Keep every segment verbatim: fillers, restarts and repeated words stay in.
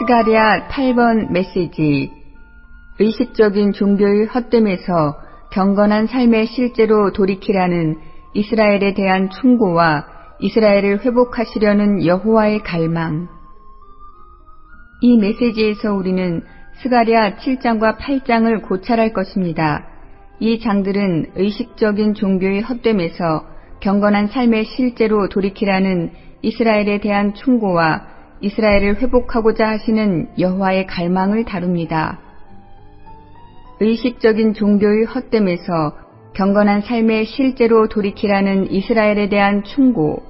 스가랴 팔 번 메시지. 의식적인 종교의 헛됨에서 경건한 삶의 실제로 돌이키라는 이스라엘에 대한 충고와 이스라엘을 회복하시려는 여호와의 갈망. 이 메시지에서 우리는 스가랴 칠 장과 팔 장을 고찰할 것입니다. 이 장들은 의식적인 종교의 헛됨에서 경건한 삶의 실제로 돌이키라는 이스라엘에 대한 충고와 이스라엘을 회복하고자 하시는 여호와의 갈망을 다룹니다. 의식적인 종교의 헛됨에서 경건한 삶의 실제로 돌이키라는 이스라엘에 대한 충고.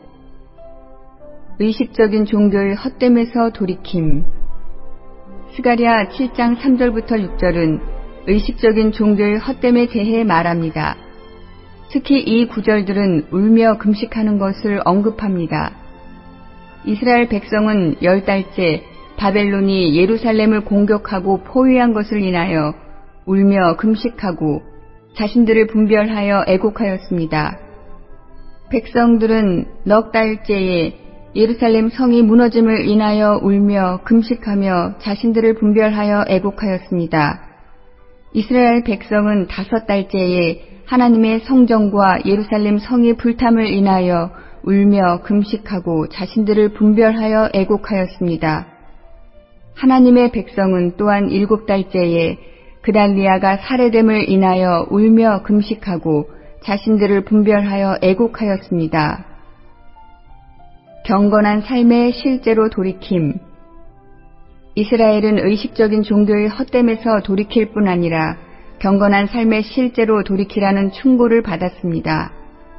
의식적인 종교의 헛됨에서 돌이킴. 스가랴 칠 장 삼 절부터 육 절은 의식적인 종교의 헛됨에 대해 말합니다. 특히 이 구절들은 울며 금식하는 것을 언급합니다. 이스라엘 백성은 열 달째 바벨론이 예루살렘을 공격하고 포위한 것을 인하여 울며 금식하고 자신들을 분별하여 애곡하였습니다. 백성들은 넉 달째에 예루살렘 성이 무너짐을 인하여 울며 금식하며 자신들을 분별하여 애곡하였습니다. 이스라엘 백성은 다섯 달째에 하나님의 성전과 예루살렘 성이 불탐을 인하여 울며 금식하고 자신들을 분별하여 애곡하였습니다. 하나님의 백성은 또한 일곱 달째에 그달리아가 살해됨을 인하여 울며 금식하고 자신들을 분별하여 애곡하였습니다. 경건한 삶의 실제로 돌이킴. 이스라엘은 의식적인 종교의 헛됨에서 돌이킬 뿐 아니라 경건한 삶의 실제로 돌이키라는 충고를 받았습니다.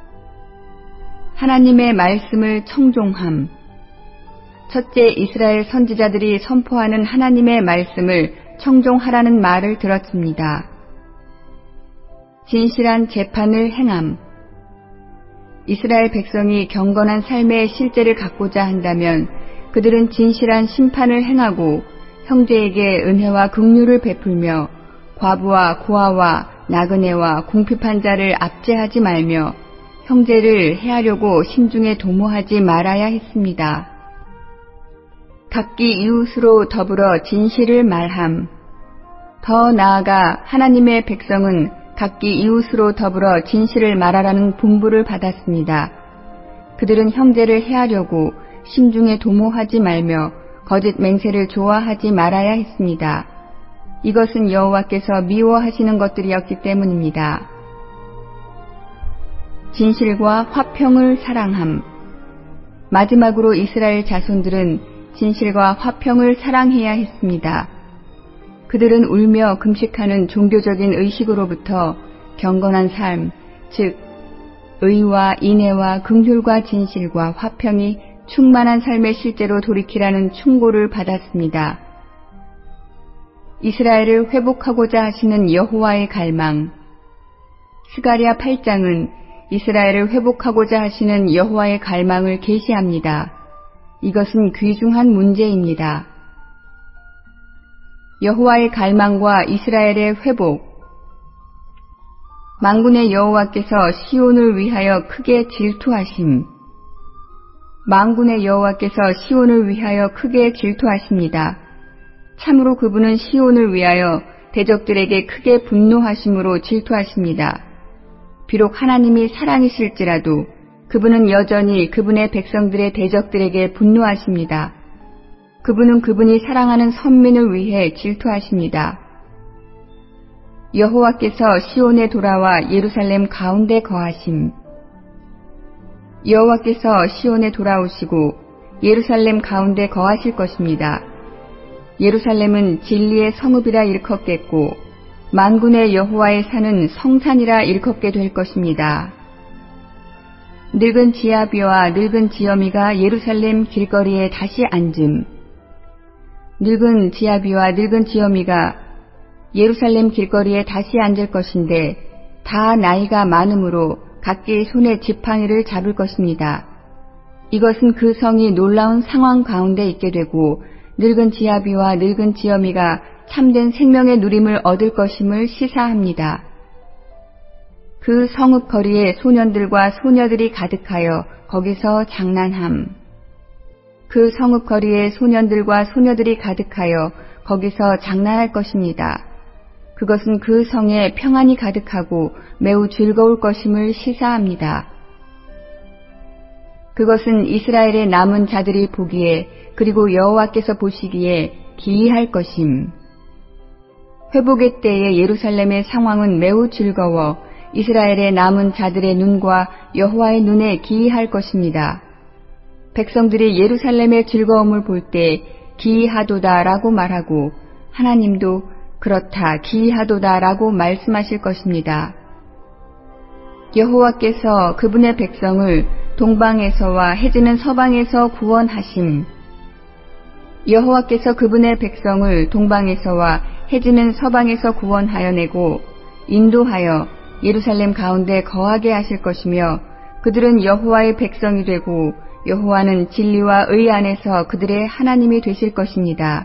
하나님의 말씀을 청종함. 첫째, 이스라엘 선지자들이 선포하는 하나님의 말씀을 청종하라는 말을 들었습니다. 진실한 재판을 행함. 이스라엘 백성이 경건한 삶의 실제를 갖고자 한다면 그들은 진실한 심판을 행하고 형제에게 은혜와 긍휼을 베풀며 과부와 고아와 나그네와 궁핍한 자를 압제하지 말며 형제를 해하려고 심중에 도모하지 말아야 했습니다. 각기 이웃으로 더불어 진실을 말함. 더 나아가 하나님의 백성은 각기 이웃으로 더불어 진실을 말하라는 분부를 받았습니다. 그들은 형제를 해하려고 심중에 도모하지 말며 거짓 맹세를 좋아하지 말아야 했습니다. 이것은 여호와께서 미워하시는 것들이었기 때문입니다. 진실과 화평을 사랑함. 마지막으로 이스라엘 자손들은 진실과 화평을 사랑해야 했습니다. 그들은 울며 금식하는 종교적인 의식으로부터 경건한 삶, 즉 의와 인애와 긍휼과 진실과 화평이 충만한 삶의 실제로 돌이키라는 충고를 받았습니다. 이스라엘을 회복하고자 하시는 여호와의 갈망. 스가랴 팔 장은 이스라엘을 회복하고자 하시는 여호와의 갈망을 계시합니다. 이것은 귀중한 문제입니다. 여호와의 갈망과 이스라엘의 회복. 만군의 여호와께서 시온을 위하여 크게 질투하심. 만군의 여호와께서 시온을 위하여 크게 질투하십니다. 참으로 그분은 시온을 위하여 대적들에게 크게 분노하심으로 질투하십니다. 비록 하나님이 사랑이실지라도 그분은 여전히 그분의 백성들의 대적들에게 분노하십니다. 그분은 그분이 사랑하는 선민을 위해 질투하십니다. 여호와께서 시온에 돌아와 예루살렘 가운데 거하심. 여호와께서 시온에 돌아오시고 예루살렘 가운데 거하실 것입니다. 예루살렘은 진리의 성읍이라 일컫겠고 만군의 여호와의 산은 성산이라 일컫게 될 것입니다. 늙은 지아비와 늙은 지어미가 예루살렘 길거리에 다시 앉음. 늙은 지아비와 늙은 지어미가 예루살렘 길거리에 다시 앉을 것인데 다 나이가 많으므로 각기 손에 지팡이를 잡을 것입니다. 이것은 그 성이 놀라운 상황 가운데 있게 되고 늙은 지아비와 늙은 지어미가 참된 생명의 누림을 얻을 것임을 시사합니다. 그 성읍 거리에 소년들과 소녀들이 가득하여 거기서 장난함. 그 성읍 거리에 소년들과 소녀들이 가득하여 거기서 장난할 것입니다. 그것은 그 성에 평안이 가득하고 매우 즐거울 것임을 시사합니다. 그것은 이스라엘의 남은 자들이 보기에 그리고 여호와께서 보시기에 기이할 것임. 회복의 때에 예루살렘의 상황은 매우 즐거워 이스라엘의 남은 자들의 눈과 여호와의 눈에 기이할 것입니다. 백성들이 예루살렘의 즐거움을 볼 때 기이하도다라고 말하고 하나님도 그렇다 기이하도다라고 말씀하실 것입니다. 여호와께서 그분의 백성을 동방에서와 해지는 서방에서 구원하심. 여호와께서 그분의 백성을 동방에서와 해지는 서방에서 구원하여 내고 인도하여 예루살렘 가운데 거하게 하실 것이며 그들은 여호와의 백성이 되고 여호와는 진리와 의 안에서 그들의 하나님이 되실 것입니다.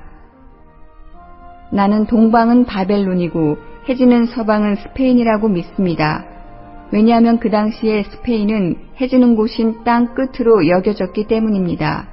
나는 동방은 바벨론이고 해지는 서방은 스페인이라고 믿습니다. 왜냐하면 그 당시에 스페인은 해지는 곳인 땅 끝으로 여겨졌기 때문입니다.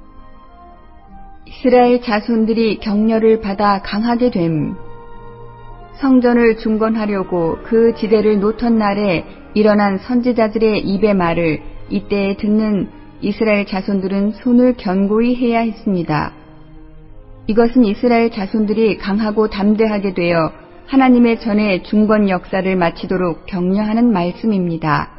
이스라엘 자손들이 격려를 받아 강하게 됨. 성전을 중건하려고 그 지대를 놓던 날에 일어난 선지자들의 입의 말을 이때에 듣는 이스라엘 자손들은 손을 견고히 해야 했습니다. 이것은 이스라엘 자손들이 강하고 담대하게 되어 하나님의 전에 중건 역사를 마치도록 격려하는 말씀입니다.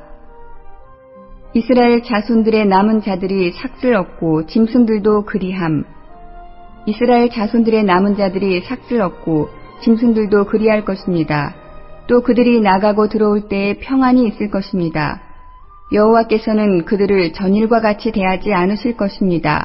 이스라엘 자손들의 남은 자들이 삭슬 얻고 짐승들도 그리함. 이스라엘 자손들의 남은 자들이 삭슬 얻고 짐승들도 그리할 것입니다. 또 그들이 나가고 들어올 때에 평안이 있을 것입니다. 여호와께서는 그들을 전일과 같이 대하지 않으실 것입니다.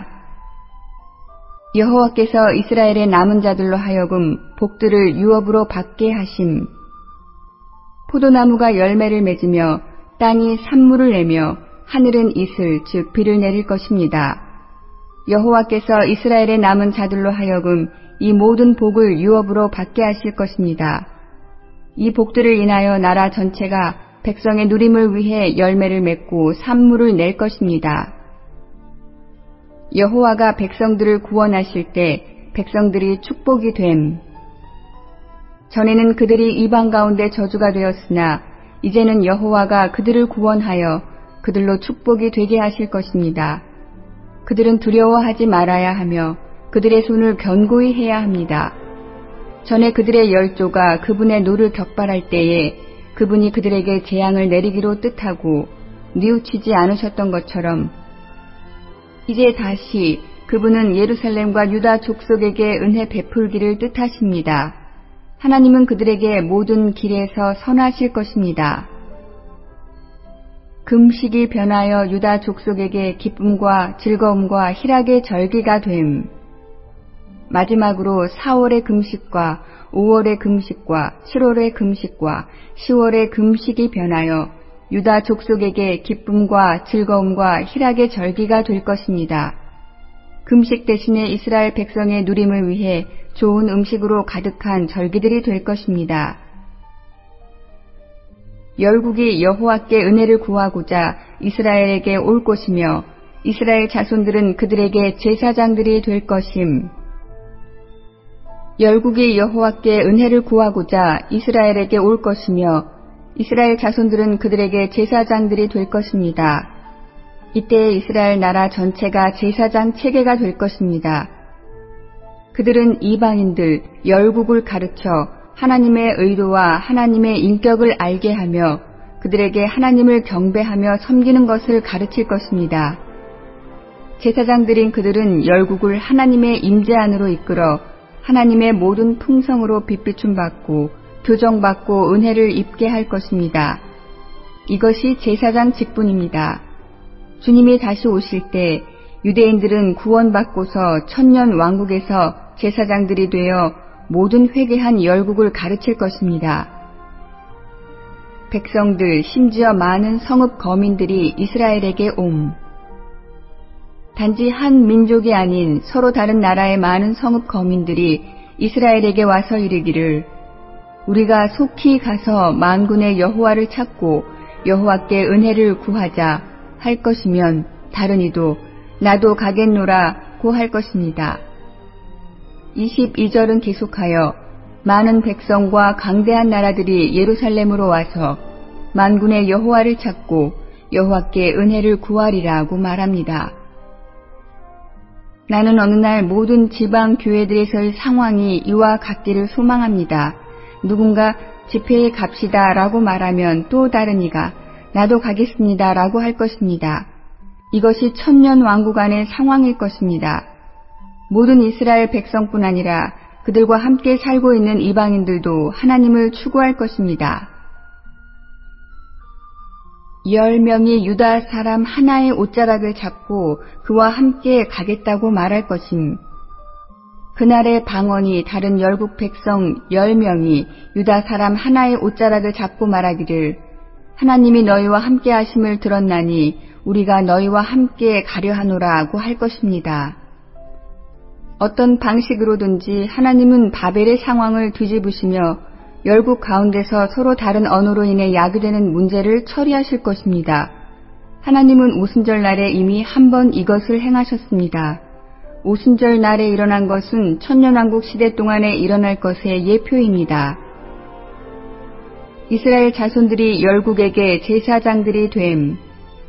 여호와께서 이스라엘의 남은 자들로 하여금 복들을 유업으로 받게 하심. 포도나무가 열매를 맺으며 땅이 산물을 내며 하늘은 이슬 즉 비를 내릴 것입니다. 여호와께서 이스라엘의 남은 자들로 하여금 이 모든 복을 유업으로 받게 하실 것입니다. 이 복들을 인하여 나라 전체가 백성의 누림을 위해 열매를 맺고 산물을 낼 것입니다. 여호와가 백성들을 구원하실 때 백성들이 축복이 됨. 전에는 그들이 이방 가운데 저주가 되었으나 이제는 여호와가 그들을 구원하여 그들로 축복이 되게 하실 것입니다. 그들은 두려워하지 말아야 하며 그들의 손을 견고히 해야 합니다. 전에 그들의 열조가 그분의 노를 격발할 때에 그분이 그들에게 재앙을 내리기로 뜻하고 뉘우치지 않으셨던 것처럼 이제 다시 그분은 예루살렘과 유다 족속에게 은혜 베풀기를 뜻하십니다. 하나님은 그들에게 모든 길에서 선하실 것입니다. 금식이 변하여 유다 족속에게 기쁨과 즐거움과 희락의 절기가 됨. 마지막으로 사월의 금식과 오월의 금식과 칠월의 금식과 시월의 금식이 변하여 유다 족속에게 기쁨과 즐거움과 희락의 절기가 될 것입니다. 금식 대신에 이스라엘 백성의 누림을 위해 좋은 음식으로 가득한 절기들이 될 것입니다. 열국이 여호와께 은혜를 구하고자 이스라엘에게 올 것이며 이스라엘 자손들은 그들에게 제사장들이 될 것임. 열국이 여호와께 은혜를 구하고자 이스라엘에게 올 것이며 이스라엘 자손들은 그들에게 제사장들이 될 것입니다. 이때 이스라엘 나라 전체가 제사장 체계가 될 것입니다. 그들은 이방인들, 열국을 가르쳐 하나님의 의도와 하나님의 인격을 알게 하며 그들에게 하나님을 경배하며 섬기는 것을 가르칠 것입니다. 제사장들인 그들은 열국을 하나님의 임재 안으로 이끌어 하나님의 모든 풍성으로 빛비춤 받고 교정받고 은혜를 입게 할 것입니다. 이것이 제사장 직분입니다. 주님이 다시 오실 때 유대인들은 구원받고서 천년 왕국에서 제사장들이 되어 모든 회개한 열국을 가르칠 것입니다. 백성들 심지어 많은 성읍 거민들이 이스라엘에게 옴. 단지 한 민족이 아닌 서로 다른 나라의 많은 성읍 거민들이 이스라엘에게 와서 이르기를 우리가 속히 가서 만군의 여호와를 찾고 여호와께 은혜를 구하자 할 것이면 다른 이도 나도 가겠노라 고 할 것입니다. 이십이 절은 계속하여 많은 백성과 강대한 나라들이 예루살렘으로 와서 만군의 여호와를 찾고 여호와께 은혜를 구하리라고 말합니다. 나는 어느 날 모든 지방 교회들에서의 상황이 이와 같기를 소망합니다. 누군가 집회에 갑시다 라고 말하면 또 다른 이가 나도 가겠습니다 라고 할 것입니다. 이것이 천년 왕국 안의 상황일 것입니다. 모든 이스라엘 백성뿐 아니라 그들과 함께 살고 있는 이방인들도 하나님을 추구할 것입니다. 열 명이 유다 사람 하나의 옷자락을 잡고 그와 함께 가겠다고 말할 것임. 그날의 방언이 다른 열국 백성 열 명이 유다 사람 하나의 옷자락을 잡고 말하기를 하나님이 너희와 함께 하심을 들었나니 우리가 너희와 함께 가려 하노라고 할 것입니다. 어떤 방식으로든지 하나님은 바벨의 상황을 뒤집으시며 열국 가운데서 서로 다른 언어로 인해 야기되는 문제를 처리하실 것입니다. 하나님은 오순절 날에 이미 한 번 이것을 행하셨습니다. 오순절 날에 일어난 것은 천년왕국 시대 동안에 일어날 것의 예표입니다. 이스라엘 자손들이 열국에게 제사장들이 됨.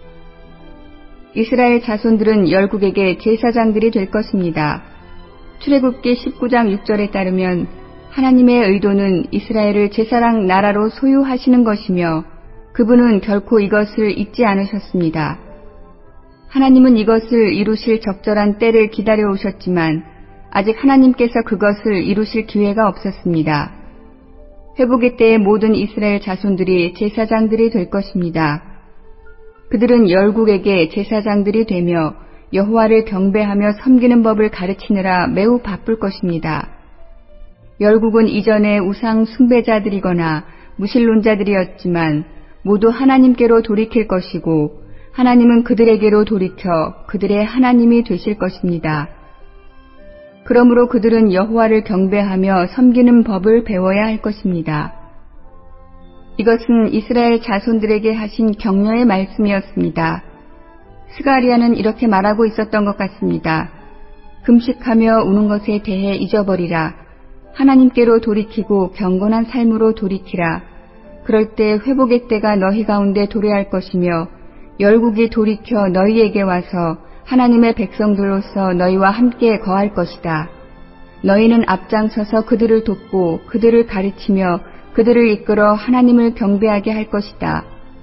이스라엘 자손들은 열국에게 제사장들이 될 것입니다. 출애굽기 십구 장 육 절에 따르면 하나님의 의도는 이스라엘을 제사장 나라로 소유하시는 것이며 그분은 결코 이것을 잊지 않으셨습니다. 하나님은 이것을 이루실 적절한 때를 기다려 오셨지만 아직 하나님께서 그것을 이루실 기회가 없었습니다. 회복의 때에 모든 이스라엘 자손들이 제사장들이 될 것입니다. 그들은 열국에게 제사장들이 되며 여호와를 경배하며 섬기는 법을 가르치느라 매우 바쁠 것입니다. 열국은 이전에 우상 숭배자들이거나 무신론자들이었지만 모두 하나님께로 돌이킬 것이고 하나님은 그들에게로 돌이켜 그들의 하나님이 되실 것입니다. 그러므로 그들은 여호와를 경배하며 섬기는 법을 배워야 할 것입니다. 이것은 이스라엘 자손들에게 하신 격려의 말씀이었습니다. 스가랴는 이렇게 말하고 있었던 것 같습니다. 금식하며 우는 것에 대해 잊어버리라. 하나님께로 돌이키고 경건한 삶으로 돌이키라. 그럴 때 회복의 때가 너희 가운데 도래할 것이며 열국이 돌이켜 너희에게 와서 하나님의 백성들로서 너희와 함께 거할 것이다. 너희는 앞장서서 그들을 돕고 그들을 가르치며 그들을 이끌어 하나님을 경배하게 할 것이다.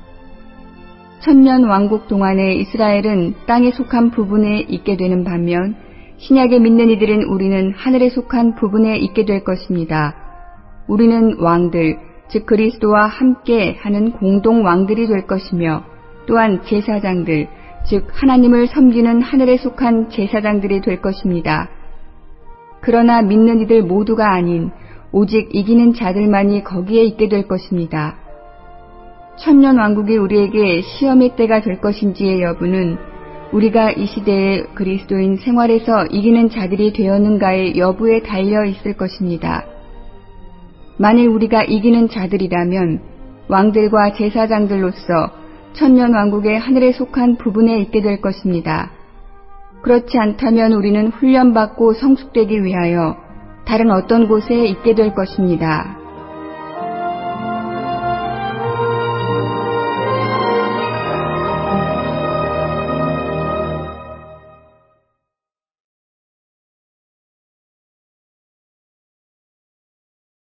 천년 왕국 동안에 이스라엘은 땅에 속한 부분에 있게 되는 반면 신약에 믿는 이들은 우리는 하늘에 속한 부분에 있게 될 것입니다. 우리는 왕들, 즉 그리스도와 함께 하는 공동 왕들이 될 것이며 또한 제사장들, 즉 하나님을 섬기는 하늘에 속한 제사장들이 될 것입니다. 그러나 믿는 이들 모두가 아닌 오직 이기는 자들만이 거기에 있게 될 것입니다. 천년 왕국이 우리에게 시험의 때가 될 것인지의 여부는 우리가 이 시대의 그리스도인 생활에서 이기는 자들이 되었는가의 여부에 달려 있을 것입니다. 만일 우리가 이기는 자들이라면 왕들과 제사장들로서 천년 왕국의 하늘에 속한 부분에 있게 될 것입니다. 그렇지 않다면 우리는 훈련받고 성숙되기 위하여 다른 어떤 곳에 있게 될 것입니다.